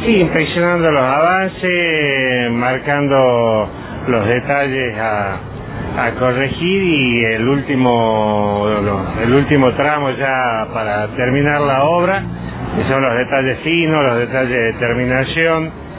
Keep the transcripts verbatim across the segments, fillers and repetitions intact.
Sí, inspeccionando los avances, marcando los detalles a, a corregir y el último, el último tramo ya para terminar la obra, que son los detalles finos, los detalles de terminación.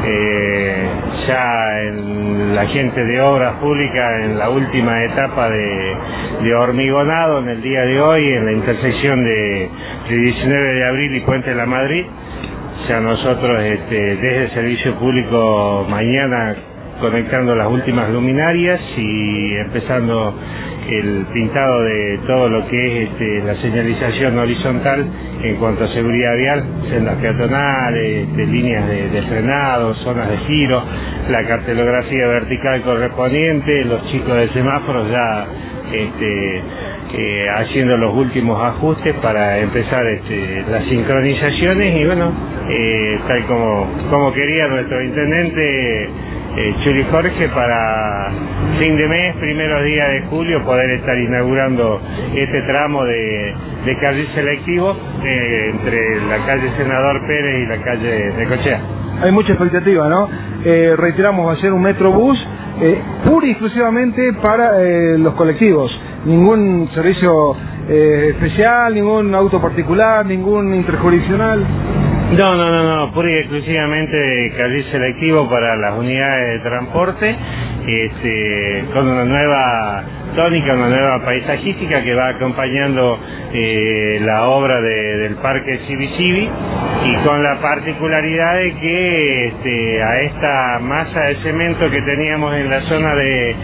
Eh, ya en la gente de Obras Públicas en la última etapa de, de hormigonado en el día de hoy en la intersección de, de diecinueve de abril y Puente de la Madrid. Ya nosotros este, desde el servicio público mañana conectando las últimas luminarias y empezando el pintado de todo lo que es este, la señalización horizontal en cuanto a seguridad vial, sendas peatonales, este, líneas de, de frenado, zonas de giro, la cartelografía vertical correspondiente, los chicos de semáforos ya este, eh, haciendo los últimos ajustes para empezar este, las sincronizaciones y bueno, eh, tal como, como quería nuestro intendente Eh, Chuli Jorge, para fin de mes, primeros días de julio, poder estar inaugurando este tramo de, de carril selectivo eh, entre la calle Senador Pérez y la calle Necochea. Hay mucha expectativa, ¿no? Eh, reiteramos, va a ser un metrobús eh, pura y exclusivamente para eh, los colectivos. Ningún servicio eh, especial, ningún auto particular, ningún interjurisdiccional. No, no, no, no, pura y exclusivamente carril selectivo para las unidades de transporte, este, con una nueva tónica, una nueva paisajística que va acompañando eh, la obra de, del Parque Civi Civi y con la particularidad de que este, a esta masa de cemento que teníamos en la zona de,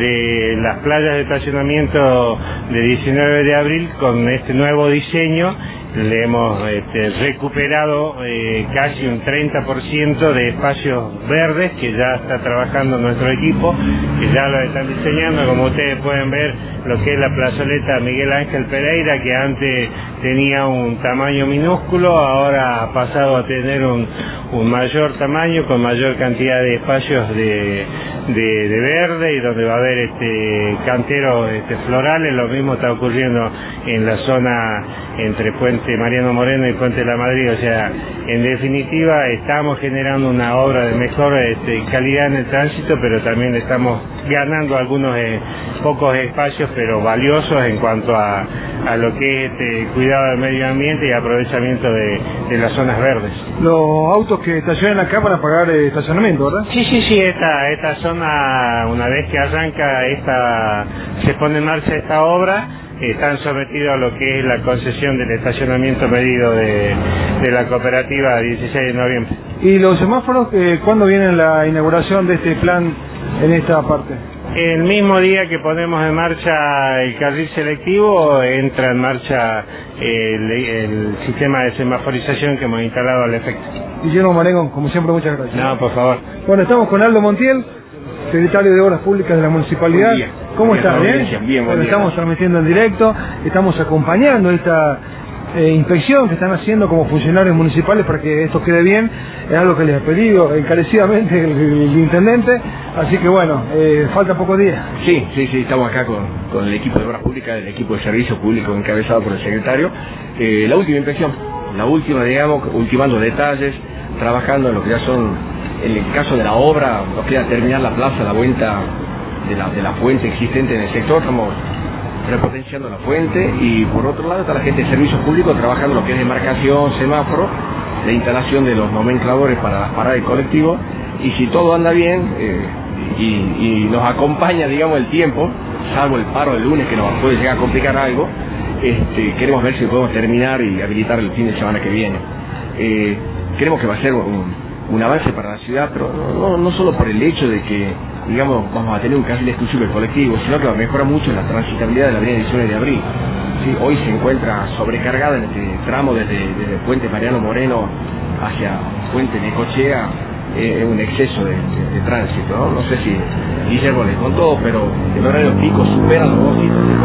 de las playas de estacionamiento de diecinueve de abril, con este nuevo diseño le hemos este, recuperado eh, casi un treinta por ciento de espacios verdes que ya está trabajando nuestro equipo, que ya lo están diseñando, como ustedes pueden ver lo que es la plazoleta Miguel Ángel Pereira, que antes tenía un tamaño minúsculo, ahora ha pasado a tener un, un mayor tamaño con mayor cantidad de espacios de, de, de verde y donde va a haber este canteros este, florales. Lo mismo está ocurriendo en la zona entre Puente Mariano Moreno y Puente de la Madrid. O sea, en definitiva estamos generando una obra de mejor este, calidad en el tránsito, pero también estamos ganando algunos eh, pocos espacios pero valiosos en cuanto a, a lo que es este, cuidado del medio ambiente y aprovechamiento de, de las zonas verdes. Los autos que estacionan acá para pagar eh, estacionamiento, ¿verdad? Sí, sí, sí, esta, esta zona, una vez que arranca esta, se pone en marcha esta obra, están sometidos a lo que es la concesión del estacionamiento medido de, de la cooperativa dieciséis de noviembre. ¿Y los semáforos, eh, cuándo viene la inauguración de este plan en esta parte? El mismo día que ponemos en marcha el carril selectivo, entra en marcha el, el sistema de semaforización que hemos instalado al efecto. Guillermo Marengo, como siempre, muchas gracias. No, por favor. Bueno, estamos con Aldo Montiel, secretario de Obras Públicas de la Municipalidad. ¿Cómo estás? ¿Bien? Bien, bueno, estamos transmitiendo en directo, estamos acompañando esta eh, inspección que están haciendo como funcionarios municipales para que esto quede bien. Es algo que les ha pedido encarecidamente el, el intendente, así que bueno, eh, falta pocos días. Sí, sí, sí, estamos acá con, con el equipo de Obras Públicas, el equipo de Servicio Público encabezado por el secretario. Eh, la última inspección, la última, digamos, ultimando detalles, trabajando en lo que ya son, en el caso de la obra, nos queda terminar la plaza, la vuelta de la, de la fuente existente en el sector, estamos repotenciando la fuente, y por otro lado está la gente de Servicios Públicos trabajando lo que es demarcación, semáforo, la instalación de los nomencladores para las paradas de colectivo, y si todo anda bien eh, y, y nos acompaña, digamos, el tiempo, salvo el paro del lunes que nos puede llegar a complicar algo, este, queremos ver si podemos terminar y habilitar el fin de semana que viene. Eh, creemos que va a ser un, un avance para la ciudad, pero no, no solo por el hecho de que, digamos, vamos a tener un carril exclusivo del colectivo, sino que va a mejorar mucho la transitabilidad de la avenida diecinueve de abril. Sí, hoy se encuentra sobrecargada en este tramo desde, desde Puente Mariano Moreno hacia Puente Necochea, eh, un exceso de, de, de tránsito, ¿no? No sé si Guillermo les contó, pero el horario pico supera los dos litros de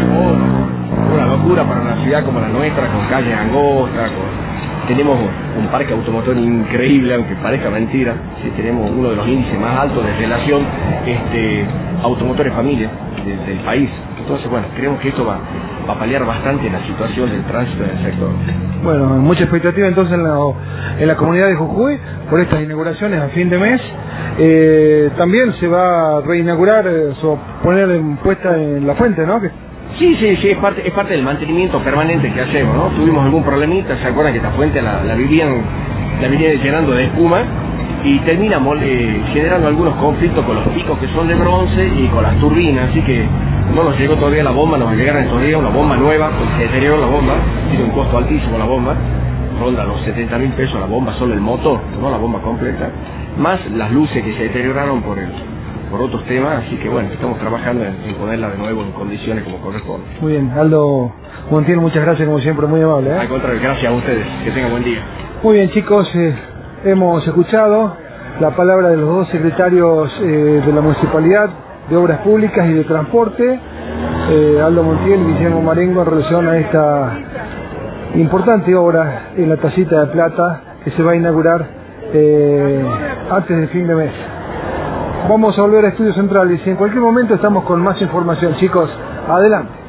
horas. Una locura para una ciudad como la nuestra, con calles angostas, con... Tenemos un parque automotor increíble, aunque parezca mentira. Sí, tenemos uno de los índices más altos de relación este, automotores familia de, del país. Entonces, bueno, creemos que esto va, va a paliar bastante la situación del tránsito en el sector. Bueno, mucha expectativa entonces en la, en la comunidad de Jujuy por estas inauguraciones a fin de mes. Eh, también se va a reinaugurar, eh, o poner en puesta en la fuente, ¿no? Que... Sí, sí, sí, es parte, es parte del mantenimiento permanente que hacemos, ¿no? Tuvimos algún problemita, ¿se acuerdan que esta fuente la, la vivían, la vivían llenando de espuma? Y termina eh, generando algunos conflictos con los picos que son de bronce y con las turbinas, así que no nos llegó todavía la bomba, nos va a llegar en estos días una bomba nueva, porque se deterioró la bomba, tiene un costo altísimo la bomba, ronda los setenta mil pesos la bomba, solo el motor, no la bomba completa, más las luces que se deterioraron por el, por otros temas, así que bueno, estamos trabajando en, en ponerla de nuevo en condiciones como corresponde. Muy bien, Aldo Montiel, muchas gracias como siempre, muy amable, ¿eh? Al contrario, gracias a ustedes, que tengan buen día. Muy bien, chicos, eh, hemos escuchado la palabra de los dos secretarios eh, de la Municipalidad de Obras Públicas y de Transporte, eh, Aldo Montiel y Guillermo Marengo, en relación a esta importante obra en la Tacita de Plata que se va a inaugurar eh, antes del fin de mes. Vamos a volver a Estudios Centrales y en cualquier momento estamos con más información, chicos. Adelante.